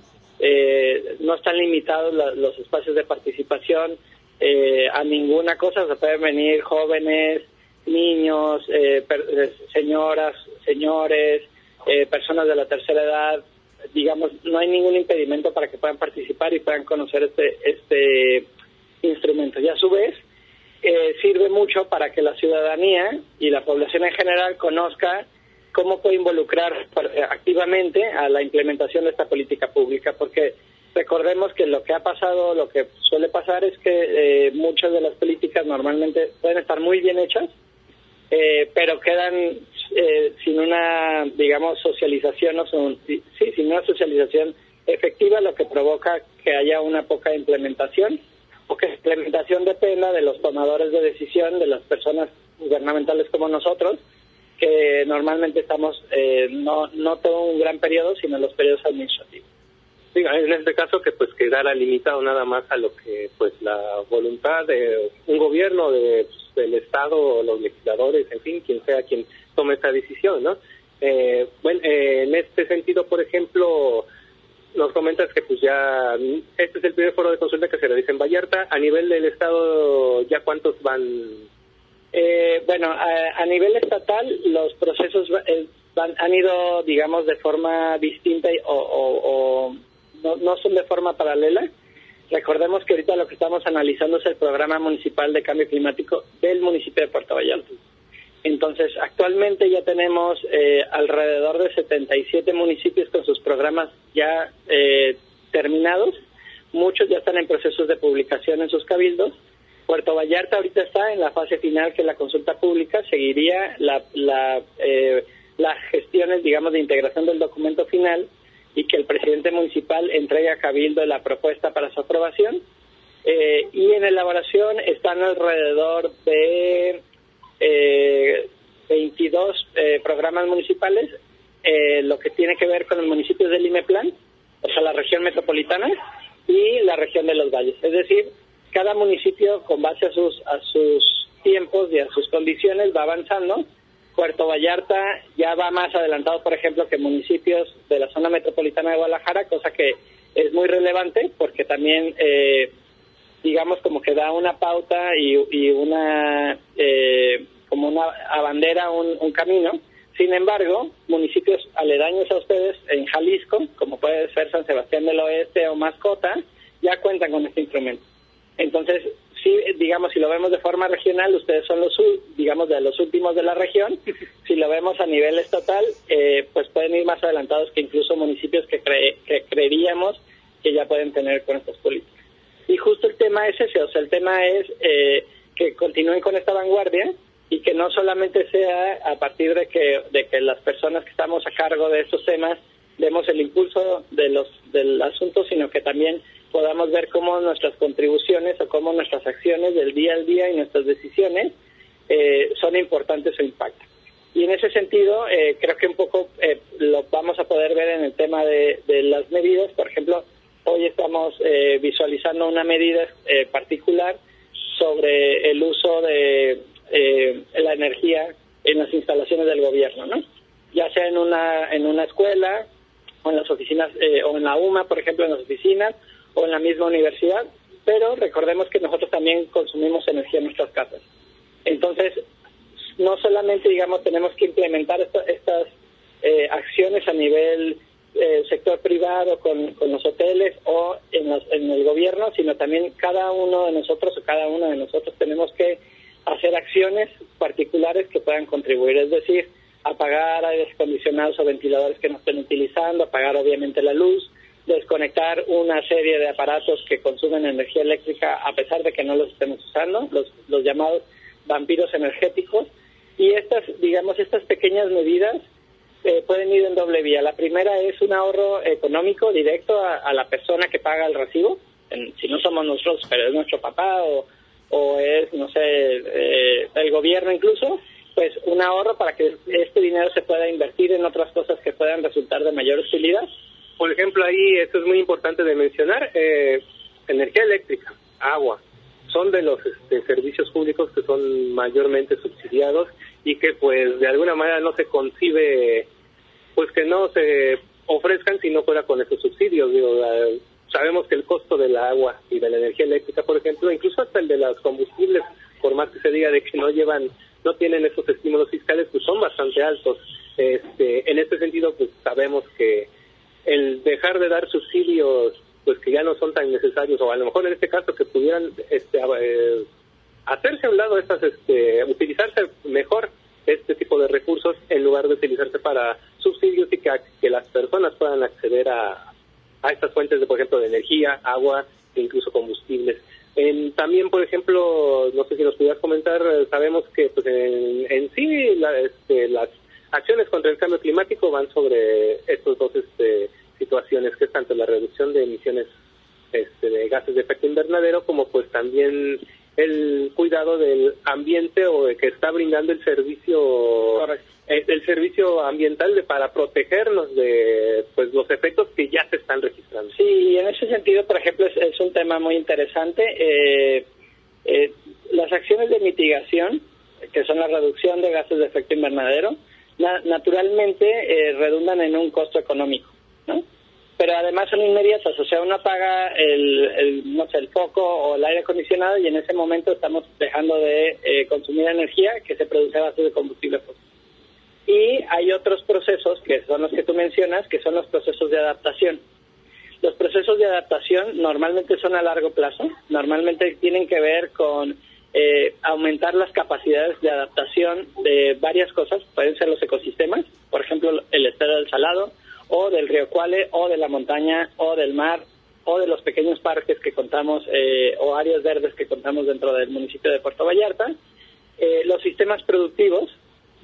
Eh, no están limitados la, los espacios de participación eh, a ninguna cosa, o sea, pueden venir jóvenes, niños, eh, per, señoras, señores, eh, personas de la tercera edad. Digamos, no hay ningún impedimento para que puedan participar y puedan conocer este, este instrumento. Y a su vez, eh, sirve mucho para que la ciudadanía y la población en general conozca cómo puede involucrar activamente a la implementación de esta política pública, porque recordemos que lo que ha pasado, lo que suele pasar es que eh, muchas de las políticas normalmente pueden estar muy bien hechas, eh, pero quedan eh, sin una, digamos, socialización, o son, sí, sin una socialización efectiva, lo que provoca que haya una poca implementación, o que la implementación dependa de los tomadores de decisión, de las personas gubernamentales como nosotros, que normalmente estamos eh, no no todo un gran periodo, sino los periodos administrativos. Sí, en este caso que pues quedara limitado nada más a lo que pues la voluntad de un gobierno, de pues, del Estado, los legisladores, en fin, quien sea quien tome esta decisión, ¿no? Eh, bueno, eh, en este sentido, por ejemplo, nos comentas que pues ya este es el primer foro de consulta que se realiza en Vallarta. A nivel del Estado, ¿ya cuántos van? Eh, bueno, a, a nivel estatal los procesos eh, van, han ido, digamos, de forma distinta o, o, o no, no son de forma paralela. Recordemos que ahorita lo que estamos analizando es el Programa Municipal de Cambio Climático del municipio de Puerto Vallarta. Entonces, actualmente ya tenemos eh, alrededor de setenta y siete municipios con sus programas ya eh, terminados. Muchos ya están en procesos de publicación en sus cabildos. Puerto Vallarta ahorita está en la fase final, que es la consulta pública. Seguiría la, la, eh, las gestiones, digamos, de integración del documento final y que el presidente municipal entregue a Cabildo la propuesta para su aprobación. Eh, y en elaboración están alrededor de eh, veintidós eh, programas municipales, eh, lo que tiene que ver con los municipios del IMEPLAN, o sea, la región metropolitana y la región de los valles. Es decir, cada municipio, con base a sus a sus tiempos y a sus condiciones, va avanzando. Puerto Vallarta ya va más adelantado, por ejemplo, que municipios de la zona metropolitana de Guadalajara, cosa que es muy relevante porque también, eh, digamos, como que da una pauta y, y una, eh, como una abandera, un, un camino. Sin embargo, municipios aledaños a ustedes en Jalisco, como puede ser San Sebastián del Oeste o Mascota, ya cuentan con este instrumento. Entonces, sí, digamos, si lo vemos de forma regional, ustedes son los, digamos, de los últimos de la región. Si lo vemos a nivel estatal, eh, pues pueden ir más adelantados que incluso municipios que, cre que creeríamos que ya pueden tener con estas políticas. Y justo el tema es ese, o sea, el tema es eh, que continúen con esta vanguardia y que no solamente sea a partir de que, de que las personas que estamos a cargo de estos temas demos el impulso de los del asunto, sino que también podamos ver cómo nuestras contribuciones o cómo nuestras acciones del día al día y nuestras decisiones eh, son importantes o impactan. Y en ese sentido, eh, creo que un poco eh, lo vamos a poder ver en el tema de, de las medidas. Por ejemplo, hoy estamos eh, visualizando una medida eh, particular sobre el uso de eh, la energía en las instalaciones del gobierno, ¿no? Ya sea en una en una escuela o en las oficinas, eh, o en la U M A, por ejemplo, en las oficinas, o en la misma universidad, pero recordemos que nosotros también consumimos energía en nuestras casas. Entonces, no solamente, digamos, tenemos que implementar esta, estas eh, acciones a nivel eh, sector privado con, con los hoteles o en, los, en el gobierno, sino también cada uno de nosotros o cada una de nosotros tenemos que hacer acciones particulares que puedan contribuir, es decir, apagar aires acondicionados o ventiladores que no estén utilizando, apagar obviamente la luz, desconectar una serie de aparatos que consumen energía eléctrica a pesar de que no los estemos usando, los, los llamados vampiros energéticos. Y estas, digamos, estas pequeñas medidas eh, pueden ir en doble vía. La primera es un ahorro económico directo a, a la persona que paga el recibo, en, si no somos nosotros, pero es nuestro papá o, o es, no sé, eh, el gobierno incluso, pues un ahorro para que este dinero se pueda invertir en otras cosas que puedan resultar de mayor utilidad. Por ejemplo, ahí esto es muy importante de mencionar, eh, energía eléctrica, agua, son de los este, servicios públicos que son mayormente subsidiados y que pues de alguna manera no se concibe, pues que no se ofrezcan si no fuera con esos subsidios. Digo, la, sabemos que el costo del agua y de la energía eléctrica, por ejemplo, incluso hasta el de los combustibles, por más que se diga de que no llevan, no tienen esos estímulos fiscales, pues son bastante altos. Este, en este sentido, pues sabemos que el dejar de dar subsidios pues que ya no son tan necesarios, o a lo mejor en este caso que pudieran este eh, hacerse a un lado estas este utilizarse mejor este tipo de recursos en lugar de utilizarse para subsidios y que, que las personas puedan acceder a, a estas fuentes de, por ejemplo, de energía, agua e incluso combustibles. En, también, por ejemplo, no sé si nos pudieras comentar, sabemos que pues en, en sí la, este, las acciones contra el cambio climático van sobre estos dos este, situaciones, que es tanto la reducción de emisiones este, de gases de efecto invernadero, como pues también el cuidado del ambiente o de que está brindando el servicio el, el servicio ambiental de, para protegernos de pues los efectos que ya se están registrando. Sí, y en ese sentido, por ejemplo, es, es un tema muy interesante. Eh, eh, las acciones de mitigación, que son la reducción de gases de efecto invernadero, naturalmente eh, redundan en un costo económico, ¿no? Pero además son inmediatas, o sea, uno apaga el, el, no sé, el foco o el aire acondicionado y en ese momento estamos dejando de eh, consumir energía que se produce a base de combustible fósil. Y hay otros procesos, que son los que tú mencionas, que son los procesos de adaptación. Los procesos de adaptación normalmente son a largo plazo, normalmente tienen que ver con Eh, aumentar las capacidades de adaptación de varias cosas, pueden ser los ecosistemas, por ejemplo el estero del Salado, o del río Cuale, o de la montaña, o del mar, o de los pequeños parques que contamos, eh, o áreas verdes que contamos dentro del municipio de Puerto Vallarta. Eh, los sistemas productivos,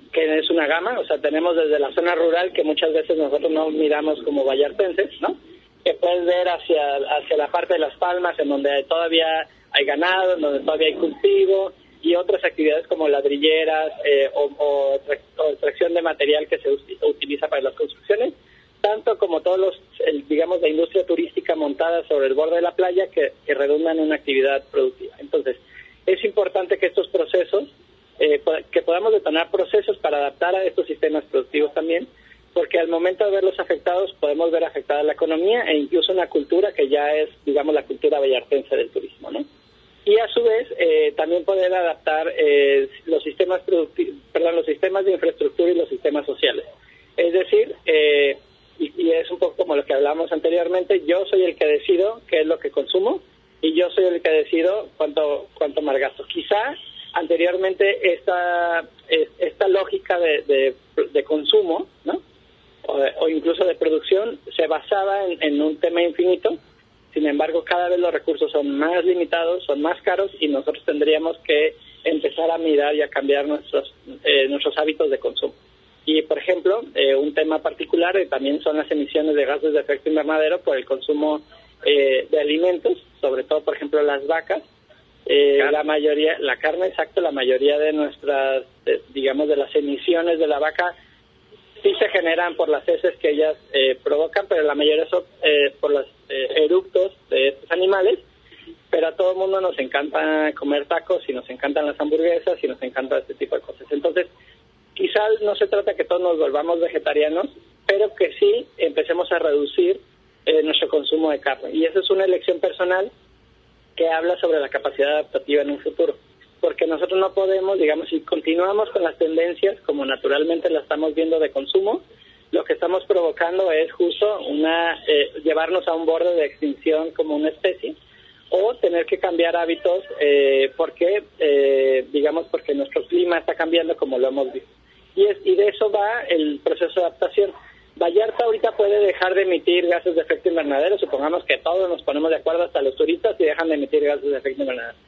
que es una gama, o sea, tenemos desde la zona rural, que muchas veces nosotros no miramos como vallartenses, ¿no? Que puedes ver hacia, hacia la parte de Las Palmas, en donde todavía hay ganado, en donde todavía hay cultivo, y otras actividades como ladrilleras eh, o, o, o extracción de material que se utiliza para las construcciones, tanto como todos los, el, digamos, la industria turística montada sobre el borde de la playa que, que redundan en una actividad productiva. Entonces, es importante que estos procesos, eh, que podamos detonar procesos para adaptar a estos sistemas productivos también, porque al momento de verlos afectados podemos ver afectada la economía e incluso una cultura que ya es, digamos, la cultura vallartense del turismo, ¿no? Y a su vez eh, también poder adaptar eh, los sistemas productivos, perdón, los sistemas de infraestructura y los sistemas sociales. Es decir, eh, y, y es un poco como lo que hablábamos anteriormente, yo soy el que decido qué es lo que consumo y yo soy el que decido cuánto cuánto malgasto. Quizá anteriormente esta esta lógica de, de, de consumo, ¿no? O, o incluso de producción se basaba en, en un tema infinito. Sin embargo, cada vez los recursos son más limitados, son más caros y nosotros tendríamos que empezar a mirar y a cambiar nuestros eh, nuestros hábitos de consumo. Y, por ejemplo, eh, un tema particular eh, también son las emisiones de gases de efecto invernadero por el consumo eh, de alimentos, sobre todo, por ejemplo, las vacas. Eh, la mayoría, la carne, exacto, la mayoría de nuestras, de, digamos, de las emisiones de la vaca sí se generan por las heces que ellas eh, provocan, pero la mayoría son eh, por los eh, eructos de estos animales. Pero a todo el mundo nos encanta comer tacos y nos encantan las hamburguesas y nos encanta este tipo de cosas. Entonces, quizás no se trata que todos nos volvamos vegetarianos, pero que sí empecemos a reducir eh, nuestro consumo de carne. Y esa es una elección personal que habla sobre la capacidad adaptativa en un futuro. Porque nosotros no podemos, digamos, si continuamos con las tendencias como naturalmente las estamos viendo de consumo, lo que estamos provocando es justo una eh, llevarnos a un borde de extinción como una especie, o tener que cambiar hábitos eh, porque, eh, digamos, porque nuestro clima está cambiando como lo hemos visto. Y, es, y de eso va el proceso de adaptación. Vallarta ahorita puede dejar de emitir gases de efecto invernadero, supongamos que todos nos ponemos de acuerdo, hasta los turistas, y dejan de emitir gases de efecto invernadero.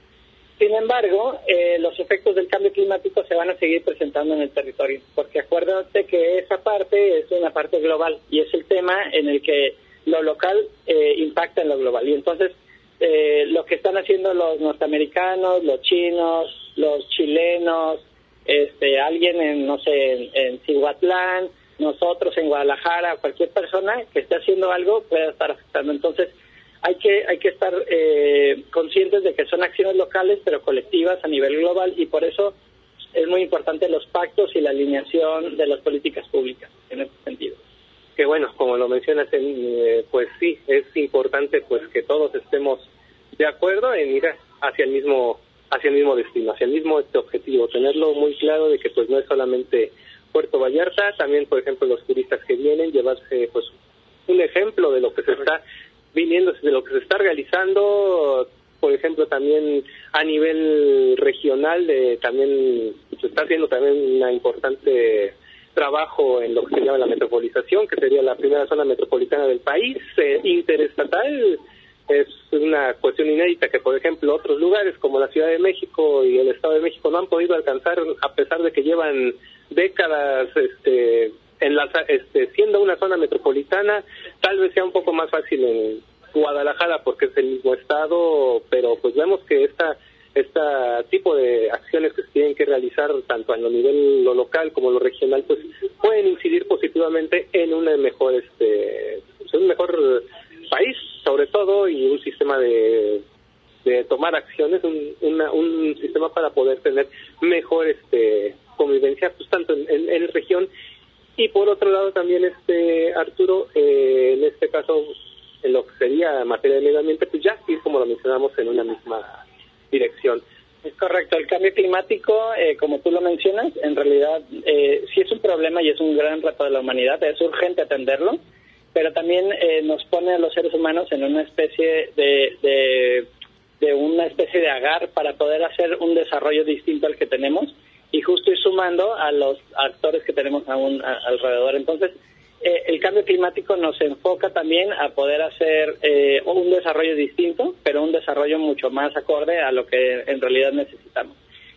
Sin embargo, eh, los efectos del cambio climático se van a seguir presentando en el territorio, porque acuérdate que esa parte es una parte global, y es el tema en el que lo local eh, impacta en lo global. Y entonces, eh, lo que están haciendo los norteamericanos, los chinos, los chilenos, este, alguien en, no sé, en, en Cihuatlán, nosotros en Guadalajara, cualquier persona que esté haciendo algo puede estar afectando. Entonces, hay que hay que estar eh, conscientes de que son acciones locales pero colectivas a nivel global, y por eso es muy importante los pactos y la alineación de las políticas públicas en este sentido. Que bueno, como lo mencionas, eh, pues sí, es importante pues que todos estemos de acuerdo en ir hacia el mismo hacia el mismo destino, hacia el mismo este objetivo, tenerlo muy claro de que pues no es solamente Puerto Vallarta, también por ejemplo los turistas que vienen, llevarse pues un ejemplo de lo que se está viniendo, de lo que se está realizando, por ejemplo también a nivel regional, de también se está haciendo también una importante trabajo en lo que se llama la metropolización, que sería la primera zona metropolitana del país, eh, interestatal. Es una cuestión inédita que, por ejemplo, otros lugares como la Ciudad de México y el Estado de México no han podido alcanzar, a pesar de que llevan décadas este, en la, este, siendo una zona metropolitana. Tal vez sea un poco más fácil en Guadalajara porque es el mismo estado, pero pues vemos que esta este tipo de acciones que se tienen que realizar tanto a lo nivel lo local como lo regional pues pueden incidir positivamente en una mejor este un mejor país, sobre todo, y un sistema de, de tomar acciones, un, una, un sistema para poder tener mejor este convivencia, pues tanto en, en, en región. Y por otro lado también, este Arturo, eh, en este caso, en lo que sería materia de medio ambiente, pues ya ir, como lo mencionamos, en una misma dirección. Es correcto, el cambio climático, eh, como tú lo mencionas, en realidad eh, sí es un problema y es un gran reto de la humanidad, es urgente atenderlo, pero también eh, nos pone a los seres humanos en una especie de, de, de una especie de agar para poder hacer un desarrollo distinto al que tenemos y justo ir sumando a los actores que tenemos aún a, alrededor. Entonces, eh, el cambio climático nos enfoca también a poder hacer eh, un desarrollo distinto, pero un desarrollo mucho más acorde a lo que en realidad necesitamos.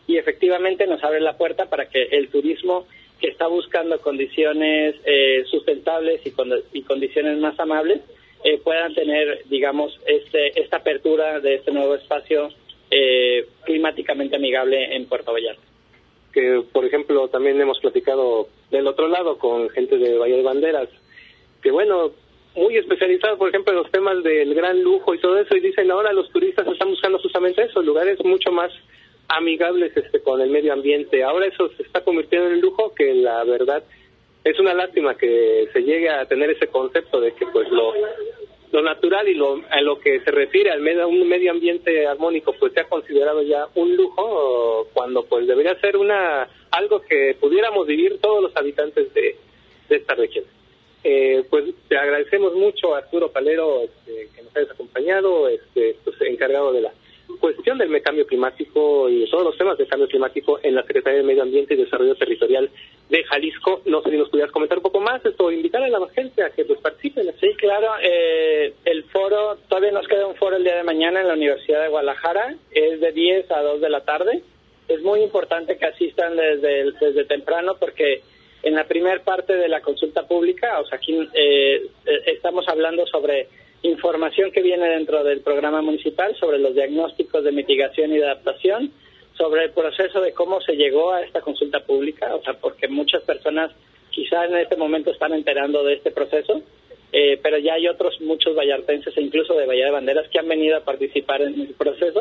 y efectivamente nos abre la puerta para que el turismo que está buscando condiciones eh, sustentables y, con, y condiciones más amables eh, puedan tener, digamos, este, esta apertura de este nuevo espacio eh, climáticamente amigable en Puerto Vallarta. Que, por ejemplo, también hemos platicado del otro lado con gente de Bahía de Banderas, que bueno, muy especializado, por ejemplo, en los temas del gran lujo y todo eso, y dicen ahora los turistas están buscando justamente eso, lugares mucho más amigables este con el medio ambiente. Ahora eso se está convirtiendo en el lujo, que la verdad es una lástima que se llegue a tener ese concepto de que pues lo lo natural y lo a lo que se refiere al medio, un medio ambiente armónico pues se ha considerado ya un lujo, cuando pues debería ser una algo que pudiéramos vivir todos los habitantes de, de esta región. Eh, pues te agradecemos mucho, Arturo Palero, este, que nos hayas acompañado, este, pues, encargado de la cuestión del cambio climático y todos los temas del cambio climático en la Secretaría de Medio Ambiente y Desarrollo Territorial de Jalisco. No sé si nos pudieras comentar un poco más esto, invitar a la gente a que pues participen. Sí, claro, eh, el foro, todavía nos queda un foro el día de mañana en la Universidad de Guadalajara, es de diez a dos de la tarde. Es muy importante que asistan desde, desde temprano porque en la primera parte de la consulta pública, o sea, aquí eh, estamos hablando sobre información que viene dentro del programa municipal, sobre los diagnósticos de mitigación y de adaptación, sobre el proceso de cómo se llegó a esta consulta pública, o sea, porque muchas personas quizás en este momento están enterando de este proceso, eh, pero ya hay otros muchos vallartenses e incluso de Bahía de Banderas que han venido a participar en el proceso.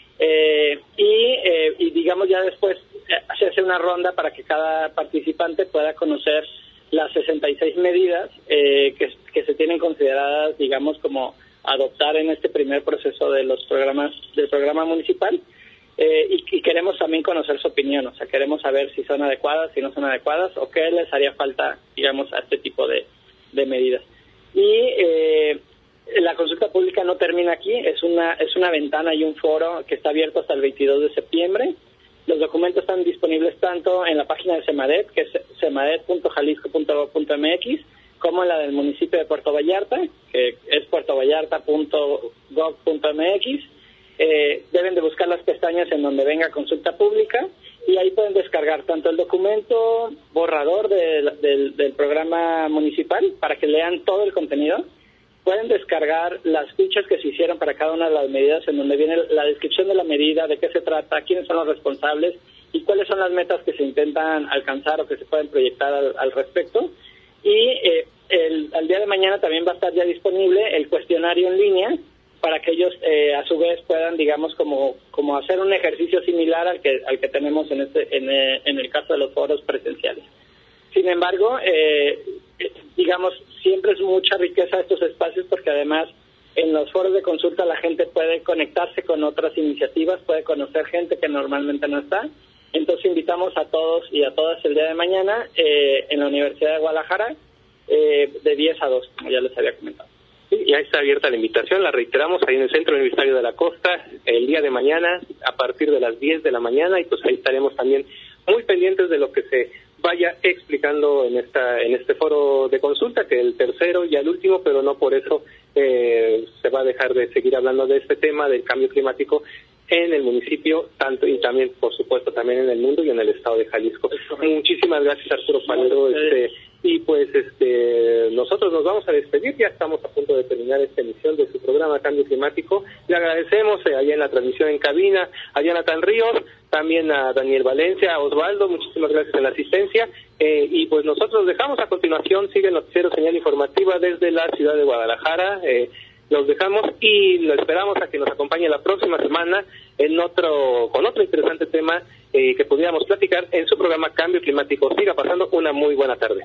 Eh, y, eh, y digamos ya después se hace una ronda para que cada participante pueda conocer las sesenta y seis medidas eh, que, que se tienen consideradas, digamos, como adoptar en este primer proceso de los programas del programa municipal eh, y, y queremos también conocer su opinión, o sea, queremos saber si son adecuadas, si no son adecuadas o qué les haría falta, digamos, a este tipo de, de medidas. Y eh, la consulta pública no termina aquí, es una es una ventana y un foro que está abierto hasta el veintidós de septiembre. Los documentos están disponibles tanto en la página de Semadet, que es semadet punto jalisco punto gob punto m x, como en la del municipio de Puerto Vallarta, que es puerto vallarta punto gob punto m x. Eh, deben de buscar las pestañas en donde venga consulta pública y ahí pueden descargar tanto el documento borrador de, de, del programa municipal para que lean todo el contenido. Pueden descargar las fichas que se hicieron para cada una de las medidas, en donde viene la descripción de la medida, de qué se trata, quiénes son los responsables y cuáles son las metas que se intentan alcanzar o que se pueden proyectar al, al respecto. Y eh, el, al día de mañana también va a estar ya disponible el cuestionario en línea para que ellos eh, a su vez puedan, digamos, como como hacer un ejercicio similar al que al que tenemos en este en, eh, en el caso de los foros presenciales. Sin embargo, eh, digamos, siempre es mucha riqueza estos espacios porque además en los foros de consulta la gente puede conectarse con otras iniciativas, puede conocer gente que normalmente no está. Entonces invitamos a todos y a todas el día de mañana eh, en la Universidad de Guadalajara eh, de diez a dos, como ya les había comentado. Sí, ya está abierta la invitación, la reiteramos ahí en el Centro Universitario de la Costa el día de mañana a partir de las diez de la mañana y pues ahí estaremos también muy pendientes de lo que se vaya explicando en esta en este foro de consulta, que el tercero y el último, pero no por eso eh, se va a dejar de seguir hablando de este tema del cambio climático en el municipio, tanto y también, por supuesto, también en el mundo y en el estado de Jalisco. Muchísimas gracias, Arturo Palero, este, y pues este nosotros nos vamos a despedir, ya estamos a punto de terminar esta emisión de su programa Cambio Climático. Le agradecemos eh, allá en la transmisión en cabina a Jonathan Ríos, también a Daniel Valencia, a Osvaldo, muchísimas gracias en la asistencia, eh, y pues nosotros dejamos a continuación, sigue el noticiero Señal Informativa desde la ciudad de Guadalajara. eh, Los dejamos y lo esperamos a que nos acompañe la próxima semana en otro con otro interesante tema eh, que pudiéramos platicar en su programa Cambio Climático. Siga pasando una muy buena tarde.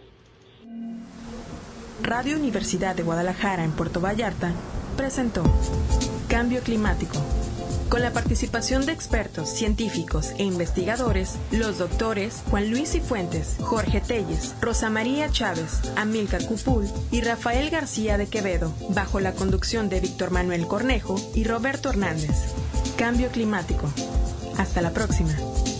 Radio Universidad de Guadalajara en Puerto Vallarta presentó Cambio Climático, con la participación de expertos, científicos e investigadores, los doctores Juan Luis Cifuentes, Jorge Telles, Rosa María Chávez, Amílcar Cupul y Rafael García de Quevedo, bajo la conducción de Víctor Manuel Cornejo y Roberto Hernández. Cambio Climático. Hasta la próxima.